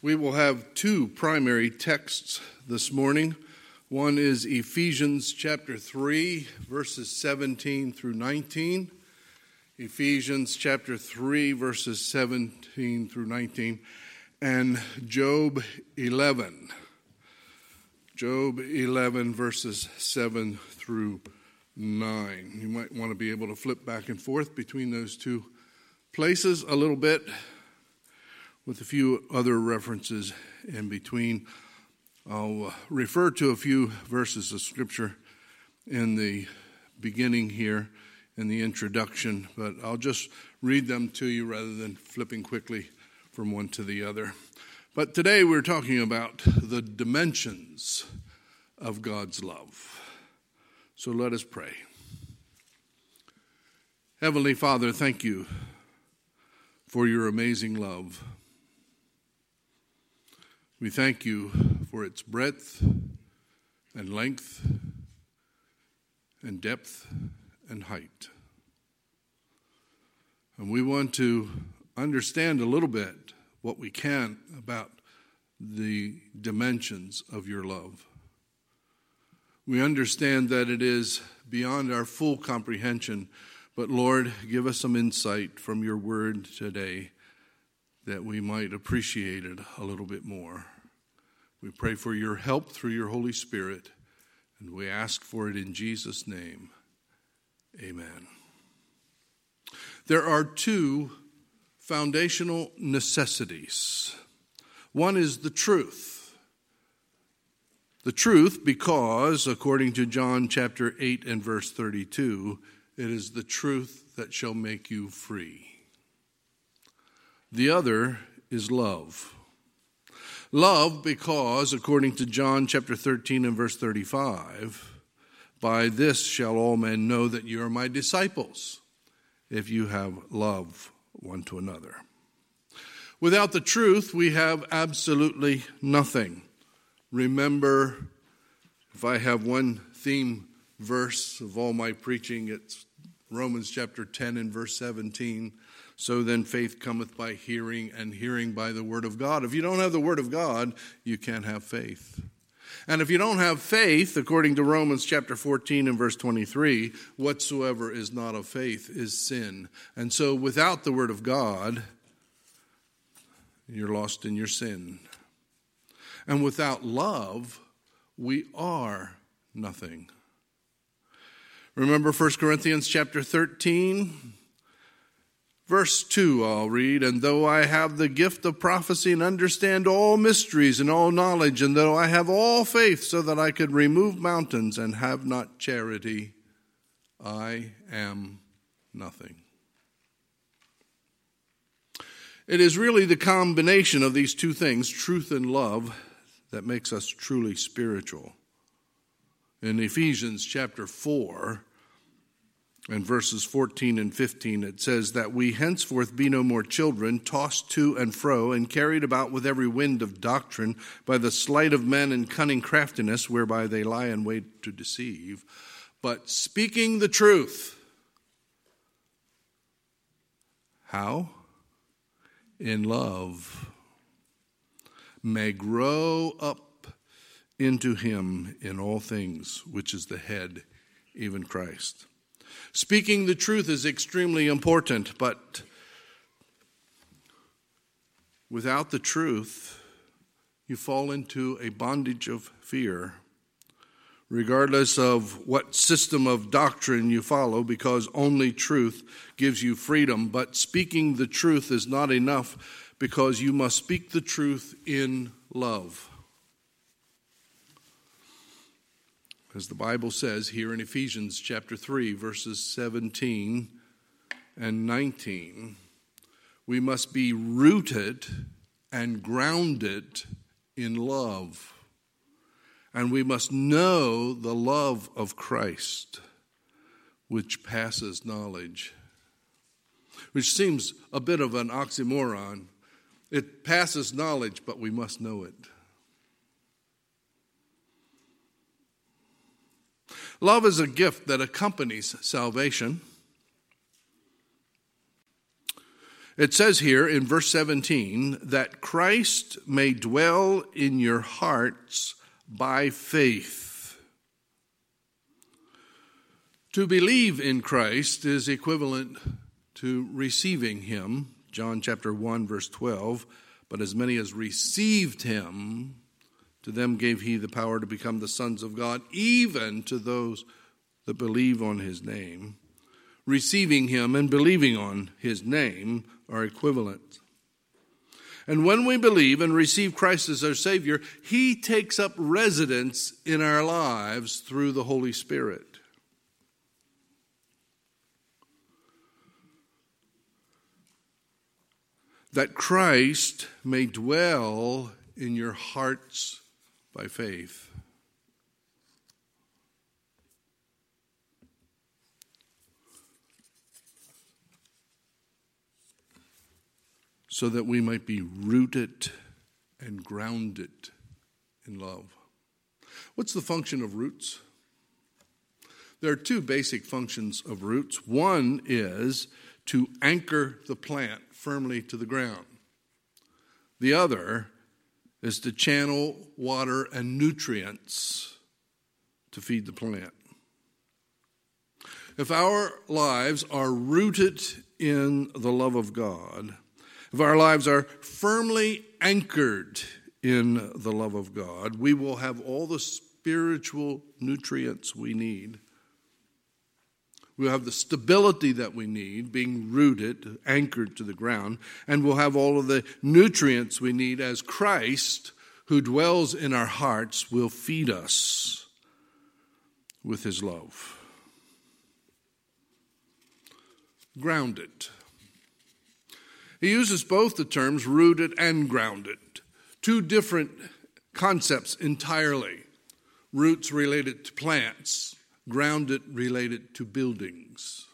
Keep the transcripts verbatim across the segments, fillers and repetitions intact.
We will have two primary texts this morning. One is Ephesians chapter three, verses seventeen through nineteen. Ephesians chapter three, verses seventeen through nineteen. And Job eleven. Job eleven, verses seven through nine. You might want to be able to flip back and forth between those two places a little bit, with a few other references in between. I'll uh, refer to a few verses of Scripture in the beginning here, in the introduction, but I'll just read them to you rather than flipping quickly from one to the other. But today we're talking about the dimensions of God's love. So let us pray. Heavenly Father, thank you for your amazing love. We thank you for its breadth and length and depth and height. And we want to understand a little bit what we can about the dimensions of your love. We understand that it is beyond our full comprehension, but Lord, give us some insight from your word today that we might appreciate it a little bit more. We pray for your help through your Holy Spirit, and we ask for it in Jesus' name. Amen. There are two foundational necessities. One is the truth. The truth because, according to John chapter eight and verse thirty-two, it is the truth that shall make you free. The other is love. Love because, according to John chapter thirteen and verse thirty-five, by this shall all men know that you are my disciples, if you have love one to another. Without the truth, we have absolutely nothing. Remember, if I have one theme verse of all my preaching, it's Romans chapter ten and verse seventeen. So then faith cometh by hearing, and hearing by the word of God. If you don't have the word of God, you can't have faith. And if you don't have faith, according to Romans chapter fourteen and verse twenty-three, whatsoever is not of faith is sin. And so without the word of God, you're lost in your sin. And without love, we are nothing. Remember First Corinthians chapter thirteen? Verse two, I'll read, and though I have the gift of prophecy and understand all mysteries and all knowledge, and though I have all faith so that I could remove mountains and have not charity, I am nothing. It is really the combination of these two things, truth and love, that makes us truly spiritual. In Ephesians chapter four, in verses fourteen and fifteen, it says that we henceforth be no more children, tossed to and fro, and carried about with every wind of doctrine, by the sleight of men and cunning craftiness, whereby they lie in wait to deceive, but speaking the truth. How? In love, may grow up into him in all things, which is the head, even Christ. Speaking the truth is extremely important, but without the truth, you fall into a bondage of fear, regardless of what system of doctrine you follow, because only truth gives you freedom. But speaking the truth is not enough, because you must speak the truth in love. As the Bible says here in Ephesians chapter three, verses seventeen and nineteen, we must be rooted and grounded in love. And we must know the love of Christ, which passes knowledge. Which seems a bit of an oxymoron. It passes knowledge, but we must know it. Love is a gift that accompanies salvation. It says here in verse seventeen that Christ may dwell in your hearts by faith. To believe in Christ is equivalent to receiving him. John chapter one, verse twelve, but as many as received him, to them gave he the power to become the sons of God, even to those that believe on his name. Receiving him and believing on his name are equivalent. And when we believe and receive Christ as our Savior, he takes up residence in our lives through the Holy Spirit. That Christ may dwell in your hearts by faith. So that we might be rooted and grounded in love. What's the function of roots? There are two basic functions of roots. One is to anchor the plant firmly to the ground. The other is to channel water and nutrients to feed the plant. If our lives are rooted in the love of God, if our lives are firmly anchored in the love of God, we will have all the spiritual nutrients we need. We'll have the stability that we need, being rooted, anchored to the ground, and we'll have all of the nutrients we need as Christ, who dwells in our hearts, will feed us with his love. Grounded. He uses both the terms rooted and grounded, two different concepts entirely. Roots related to plants, grounded related to buildings.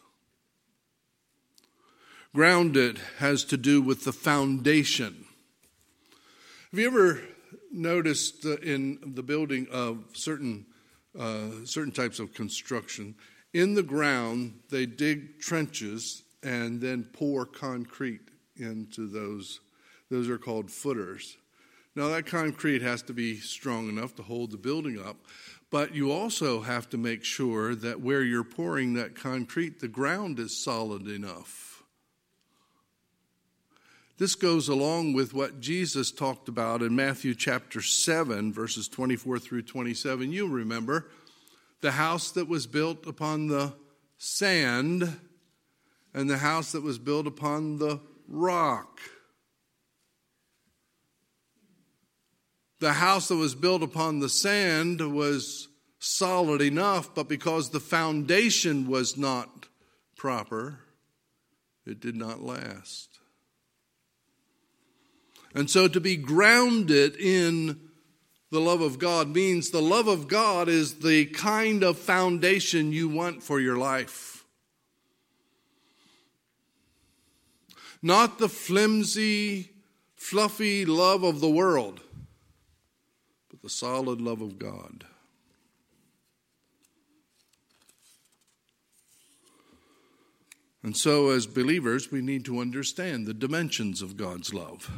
Grounded has to do with the foundation. Have you ever noticed in the building of certain uh, certain types of construction, in the ground they dig trenches and then pour concrete into those? Those are called footers. Now that concrete has to be strong enough to hold the building up, but you also have to make sure that where you're pouring that concrete, the ground is solid enough. This goes along with what Jesus talked about in Matthew chapter seven, verses twenty-four through twenty-seven. You remember the house that was built upon the sand and the house that was built upon the rock. The house that was built upon the sand was solid enough, but because the foundation was not proper, it did not last. And so to be grounded in the love of God means the love of God is the kind of foundation you want for your life. Not the flimsy, fluffy love of the world, but the solid love of God. And so as believers, we need to understand the dimensions of God's love.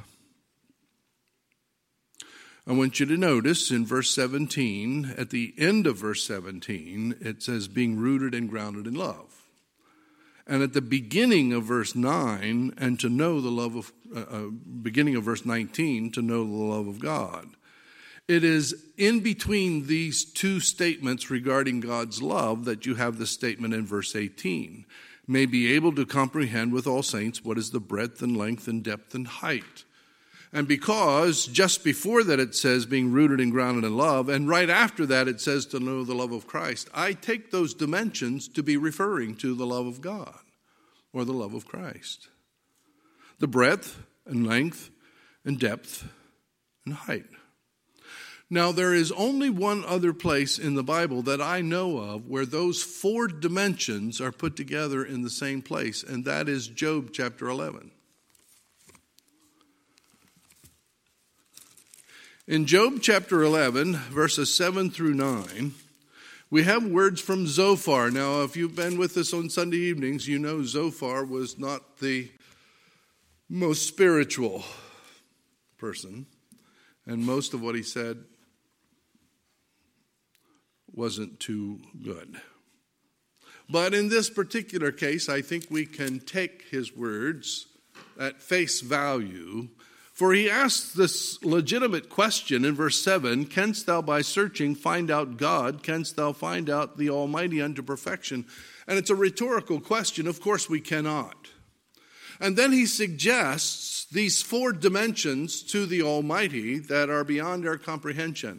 I want you to notice in verse seventeen, at the end of verse seventeen, it says being rooted and grounded in love. And at the beginning of verse nine, and to know the love of, uh, uh, beginning of verse nineteen, to know the love of God. It is in between these two statements regarding God's love that you have the statement in verse eighteen. May be able to comprehend with all saints what is the breadth and length and depth and height. And because just before that it says being rooted and grounded in love, and right after that it says to know the love of Christ, I take those dimensions to be referring to the love of God or the love of Christ. The breadth and length and depth and height. Now there is only one other place in the Bible that I know of where those four dimensions are put together in the same place, and that is Job chapter eleven. In Job chapter eleven, verses seven through nine, we have words from Zophar. Now, if you've been with us on Sunday evenings, you know Zophar was not the most spiritual person, and most of what he said wasn't too good. But in this particular case, I think we can take his words at face value, for he asks this legitimate question in verse seven, "Canst thou by searching find out God? Canst thou find out the Almighty unto perfection?" And it's a rhetorical question. Of course we cannot. And then he suggests these four dimensions to the Almighty that are beyond our comprehension.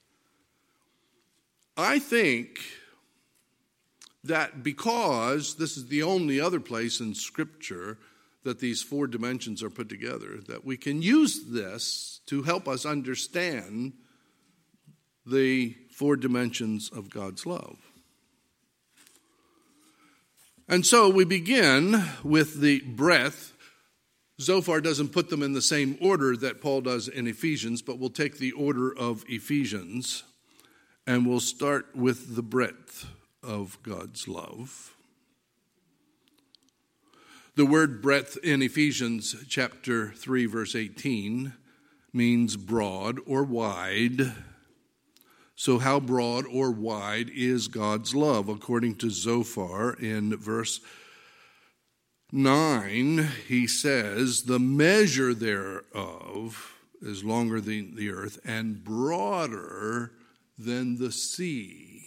I think that because this is the only other place in Scripture that these four dimensions are put together, that we can use this to help us understand the four dimensions of God's love. And so we begin with the breadth. Zophar doesn't put them in the same order that Paul does in Ephesians, but we'll take the order of Ephesians, and we'll start with the breadth of God's love. The word breadth in Ephesians chapter three, verse eighteen means broad or wide. So how broad or wide is God's love? According to Zophar in verse nine, he says, "The measure thereof is longer than the earth and broader than the sea."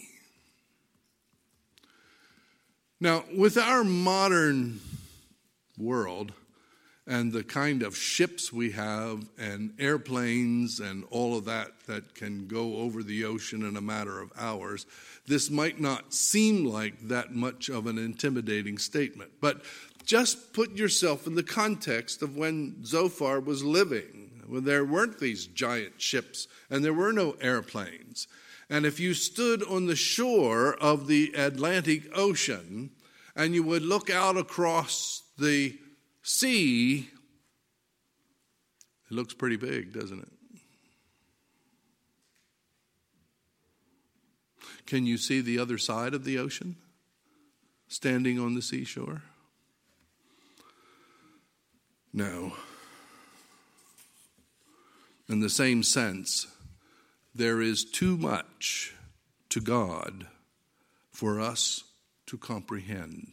Now, with our modern world and the kind of ships we have and airplanes and all of that that can go over the ocean in a matter of hours, this might not seem like that much of an intimidating statement. But just put yourself in the context of when Zophar was living, when there weren't these giant ships and there were no airplanes. And if you stood on the shore of the Atlantic Ocean and you would look out across the sea, it looks pretty big, doesn't it? Can you see the other side of the ocean standing on the seashore? No. In the same sense, there is too much to God for us to comprehend.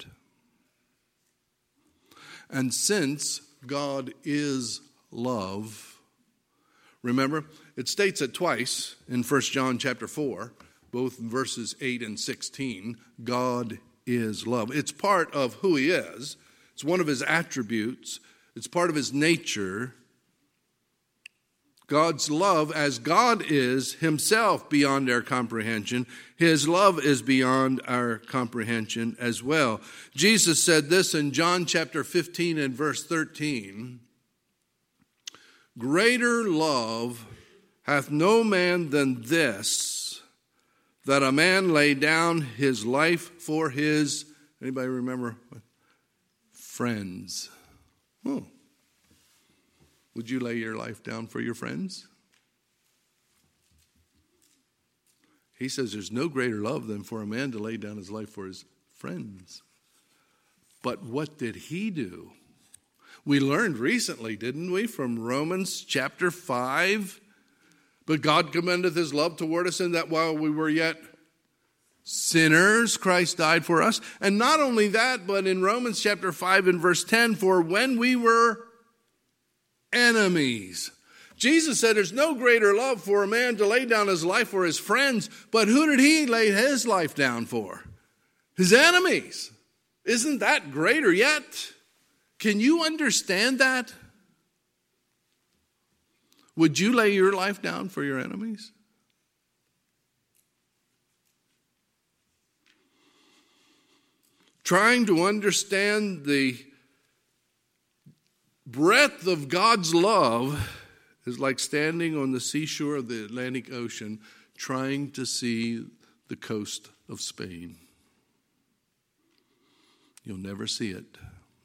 And since God is love, remember, it states it twice in First John chapter four, both verses eight and sixteen, God is love. It's part of who he is. It's one of his attributes. It's part of his nature. God's love, as God is himself beyond our comprehension, his love is beyond our comprehension as well. Jesus said this in John chapter fifteen and verse thirteen, "Greater love hath no man than this, that a man lay down his life for his," anybody remember? Friends. Oh. Would you lay your life down for your friends? He says there's no greater love than for a man to lay down his life for his friends. But what did he do? We learned recently, didn't we, from Romans chapter five? "But God commendeth his love toward us in that while we were yet sinners, Christ died for us." And not only that, but in Romans chapter five and verse ten, "For when we were enemies." Jesus said there's no greater love for a man to lay down his life for his friends, but who did he lay his life down for? His enemies. Isn't that greater yet? Can you understand that? Would you lay your life down for your enemies? Trying to understand the breadth of God's love is like standing on the seashore of the Atlantic Ocean trying to see the coast of Spain. You'll never see it.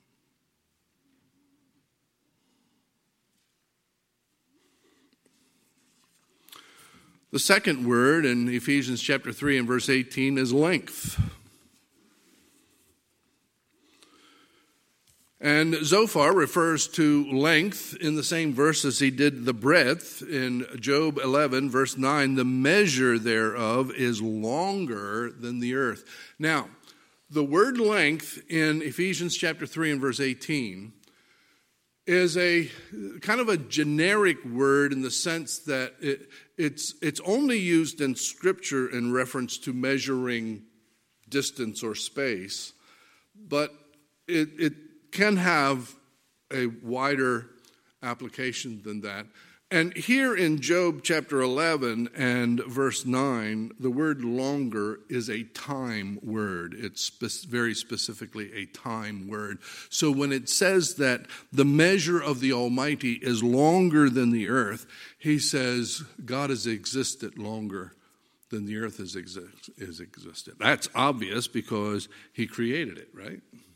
The second word in Ephesians chapter three and verse eighteen is length. And Zophar refers to length in the same verse as he did the breadth in Job eleven, verse nine. The measure thereof is longer than the earth. Now, the word length in Ephesians chapter three and verse eighteen is a kind of a generic word in the sense that it, it's, it's only used in Scripture in reference to measuring distance or space, but it, it can have a wider application than that. And here in Job chapter eleven and verse nine, the word longer is a time word. It's spe- very specifically a time word. So when it says that the measure of the Almighty is longer than the earth, he says God has existed longer than the earth has, exist- has existed. That's obvious because he created it, right?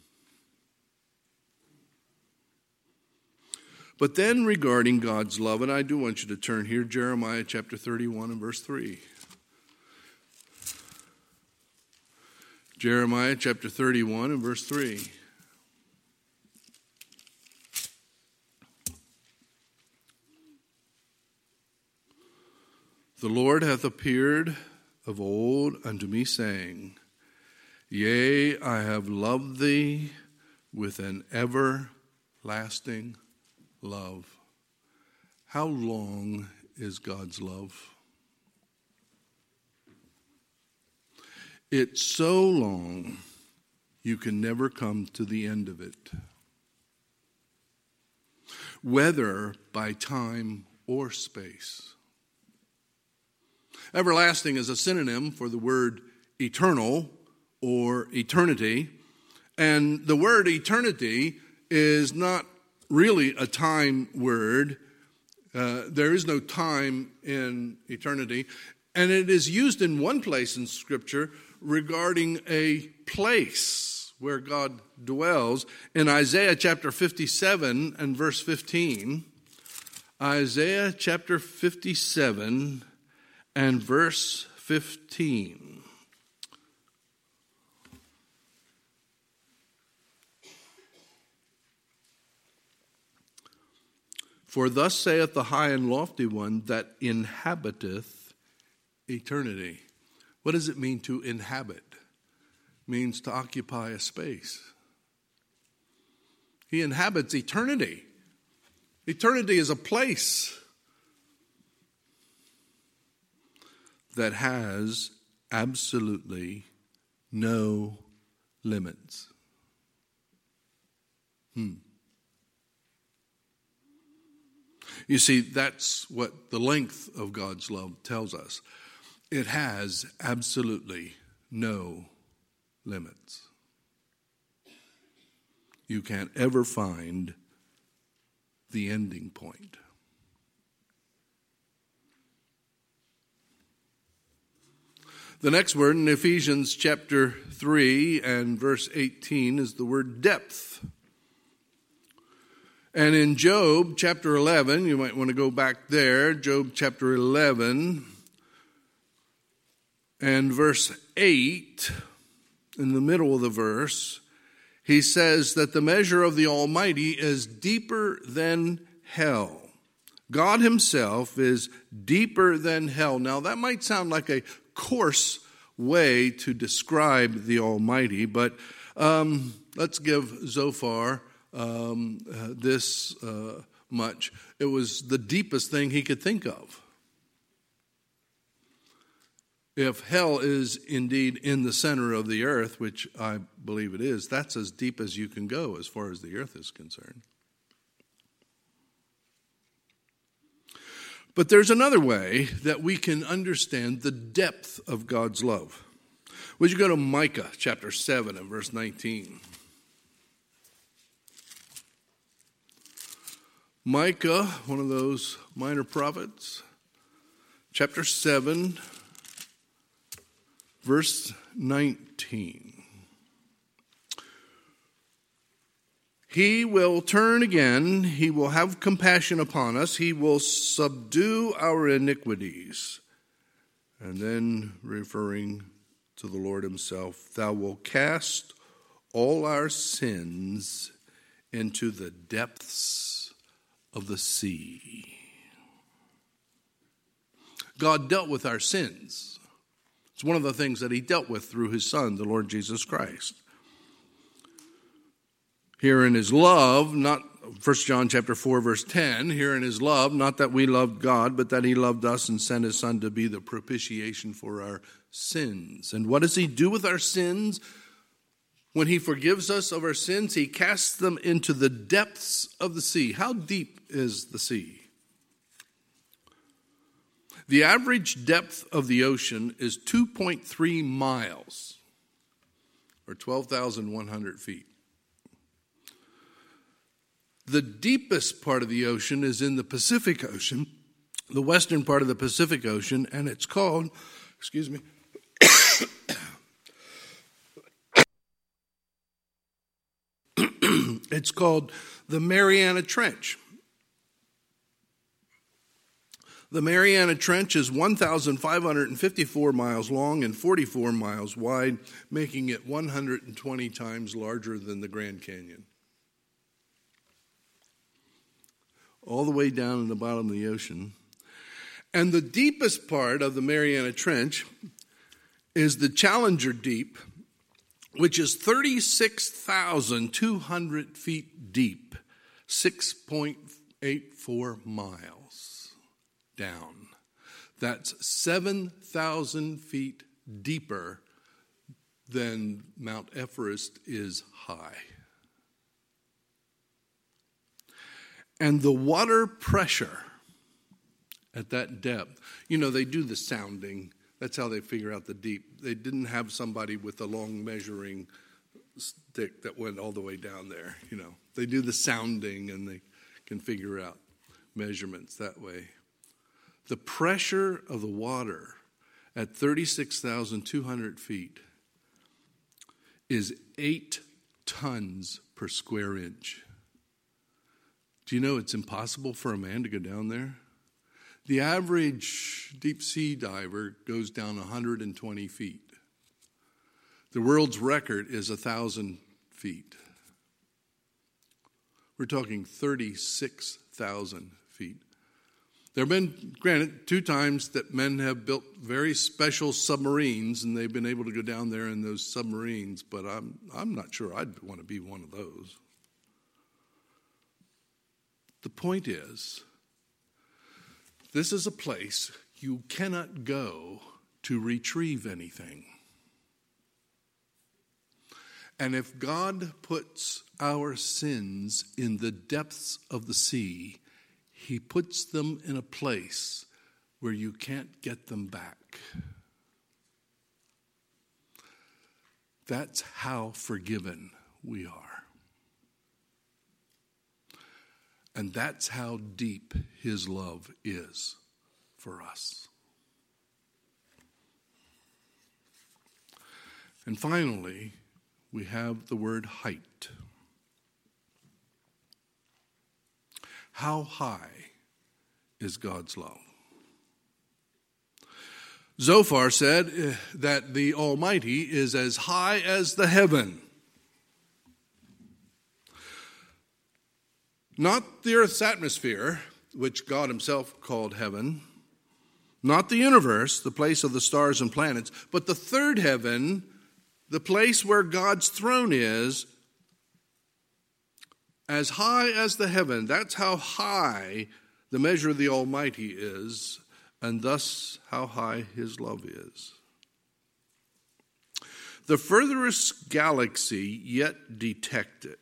But then regarding God's love, and I do want you to turn here, Jeremiah chapter thirty-one and verse three. Jeremiah chapter thirty-one and verse three. The Lord hath appeared of old unto me, saying, Yea, I have loved thee with an everlasting love. How long is God's love? It's so long you can never come to the end of it, whether by time or space. Everlasting is a synonym for the word eternal or eternity, and the word eternity is not really a time word. Uh, there is no time in eternity. And it is used in one place in Scripture regarding a place where God dwells. In Isaiah chapter fifty-seven and verse fifteen. Isaiah chapter fifty-seven and verse fifteen. For thus saith the high and lofty one that inhabiteth eternity. What does it mean to inhabit? It means to occupy a space. He inhabits eternity. Eternity is a place that has absolutely no limits. Hmm. You see, that's what the length of God's love tells us. It has absolutely no limits. You can't ever find the ending point. The next word in Ephesians chapter three and verse eighteen is the word depth. And in Job chapter eleven, you might want to go back there, Job chapter eleven and verse eight, in the middle of the verse, he says that the measure of the Almighty is deeper than hell. God himself is deeper than hell. Now that might sound like a coarse way to describe the Almighty, but um, let's give Zophar Um, uh, this uh, much. It was the deepest thing he could think of. If hell is indeed in the center of the earth, which I believe it is, that's as deep as you can go as far as the earth is concerned. But there's another way that we can understand the depth of God's love. Would you go to Micah chapter seven and verse nineteen? Micah, one of those minor prophets, chapter seven, verse nineteen. He will turn again, he will have compassion upon us, he will subdue our iniquities. And then referring to the Lord himself, thou wilt cast all our sins into the depths of the sea. God dealt with our sins. It's one of the things that he dealt with through his Son, the Lord Jesus Christ. Here in his love, not First John chapter four, verse ten, here in his love, not that we loved God, but that he loved us and sent his Son to be the propitiation for our sins. And what does he do with our sins? When he forgives us of our sins, he casts them into the depths of the sea. How deep is the sea? The average depth of the ocean is two point three miles, or twelve thousand one hundred feet. The deepest part of the ocean is in the Pacific Ocean, the western part of the Pacific Ocean, and it's called, excuse me, it's called the Mariana Trench. The Mariana Trench is one thousand five hundred fifty-four miles long and forty-four miles wide, making it one hundred twenty times larger than the Grand Canyon. All the way down in the bottom of the ocean. And the deepest part of the Mariana Trench is the Challenger Deep, which is thirty-six thousand two hundred feet deep, six point eight four miles down. That's seven thousand feet deeper than Mount Everest is high. And the water pressure at that depth, you know, they do the sounding. That's how they figure out the deep. They didn't have somebody with a long measuring stick that went all the way down there, you know. They do the sounding and they can figure out measurements that way. The pressure of the water at thirty-six thousand two hundred feet is eight tons per square inch. Do you know it's impossible for a man to go down there? The average deep sea diver goes down one hundred twenty feet. The world's record is one thousand feet. We're talking thirty-six thousand feet. There have been, granted, two times that men have built very special submarines, and they've been able to go down there in those submarines, but I'm I'm not sure I'd want to be one of those. The point is, this is a place you cannot go to retrieve anything. And if God puts our sins in the depths of the sea, he puts them in a place where you can't get them back. That's how forgiven we are. And that's how deep his love is for us. And finally, we have the word height. How high is God's love? Zophar said that the Almighty is as high as the heaven. Not the earth's atmosphere, which God himself called heaven. Not the universe, the place of the stars and planets. But the third heaven, the place where God's throne is, as high as the heaven. That's how high the measure of the Almighty is, and thus how high his love is. The furthest galaxy yet detected,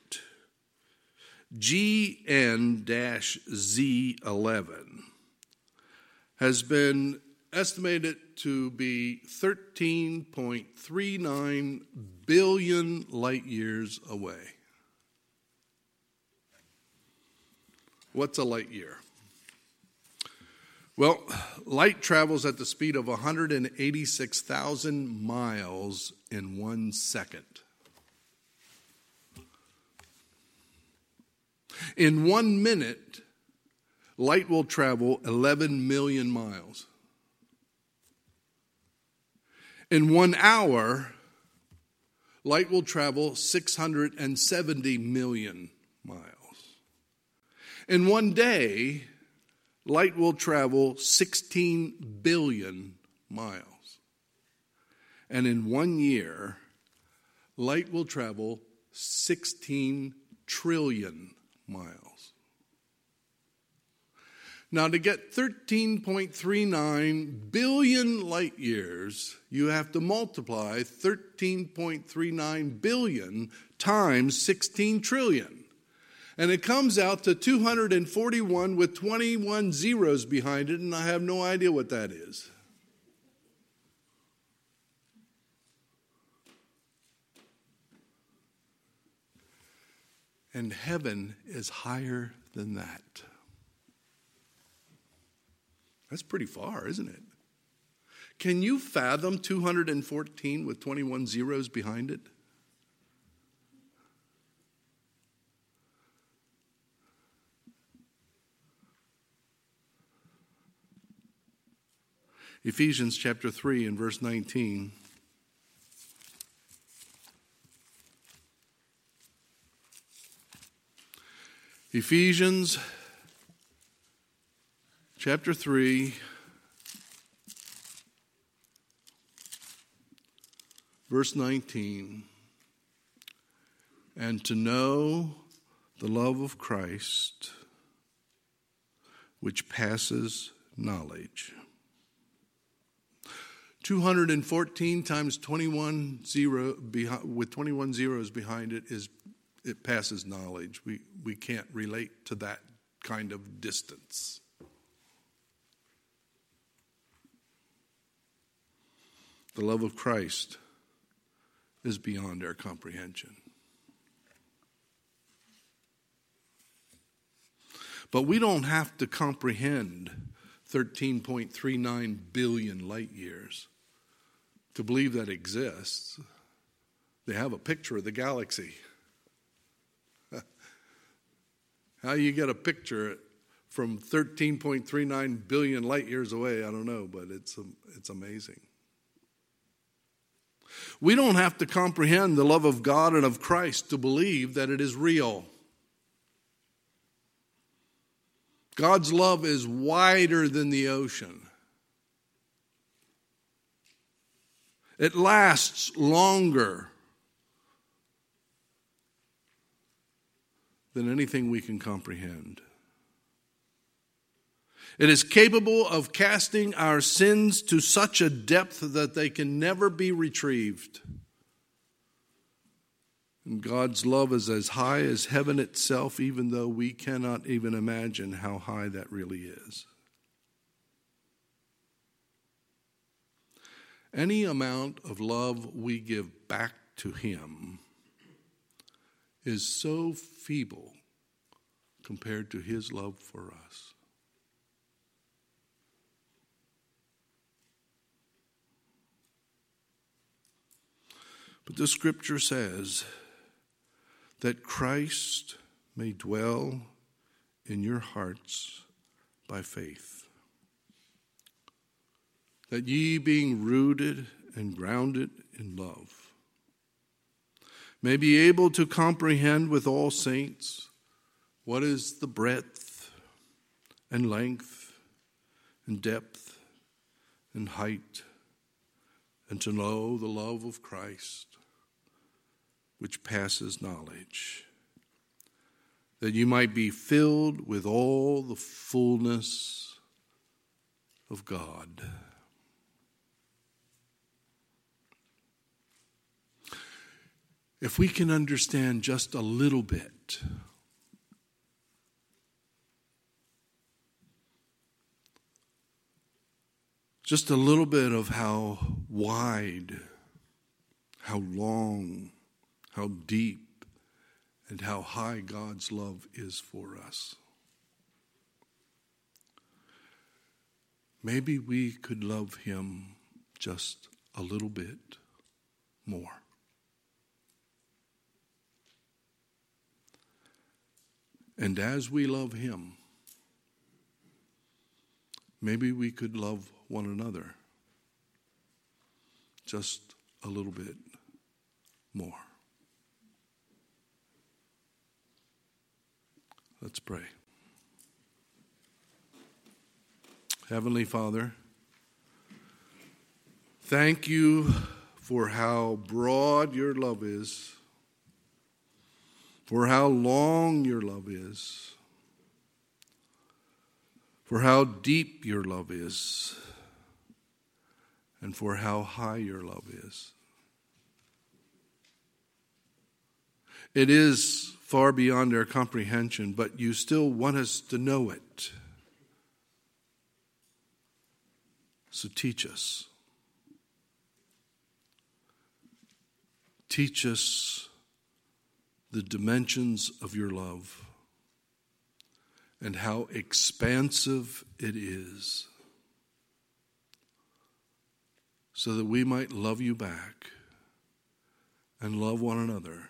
G N Z eleven, has been estimated to be thirteen point three nine billion light years away. What's a light year? Well, light travels at the speed of one hundred eighty-six thousand miles in one second. In one minute, light will travel eleven million miles. In one hour, light will travel six hundred seventy million miles. In one day, light will travel sixteen billion miles. And in one year, light will travel sixteen trillion miles. Now, to get thirteen point three nine billion light years, you have to multiply thirteen point three nine billion times sixteen trillion. And it comes out to two hundred forty-one with twenty-one zeros behind it, and I have no idea what that is. And heaven is higher than that. That's pretty far, isn't it? Can you fathom two hundred fourteen with twenty-one zeros behind it? Ephesians chapter three and verse nineteen. Ephesians chapter three, verse nineteen. And to know the love of Christ, which passes knowledge. two hundred fourteen times twenty-one zero with twenty-one zeros behind it is it passes knowledge. We we can't relate to that kind of distance. The love of Christ is beyond our comprehension. But we don't have to comprehend thirteen point three nine billion light years to believe that exists. They have a picture of the galaxy. How you get a picture from thirteen point three nine billion light years away, I don't know, but it's it's amazing. We don't have to comprehend the love of God and of Christ to believe that it is real. God's love is wider than the ocean. It lasts longer than anything we can comprehend. It is capable of casting our sins to such a depth that they can never be retrieved. And God's love is as high as heaven itself, even though we cannot even imagine how high that really is. Any amount of love we give back to Him is so feeble compared to His love for us. But the scripture says that Christ may dwell in your hearts by faith, that ye being rooted and grounded in love may be able to comprehend with all saints what is the breadth and length and depth and height, and to know the love of Christ, which passes knowledge, that you might be filled with all the fullness of God. If we can understand just a little bit just a little bit of how wide, how long, how deep, and how high God's love is for us, maybe we could love Him just a little bit more. And as we love Him, maybe we could love one another just a little bit more. Let's pray. Heavenly Father, thank you for how broad your love is, for how long your love is, for how deep your love is, and for how high your love is. It is far beyond our comprehension, but you still want us to know it. So teach us. Teach us the dimensions of your love and how expansive it is, so that we might love you back and love one another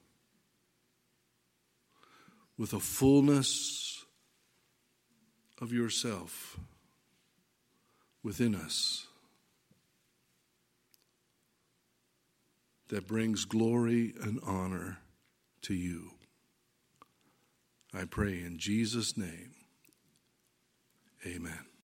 with a fullness of yourself within us that brings glory and honor to you. I pray in Jesus' name, amen.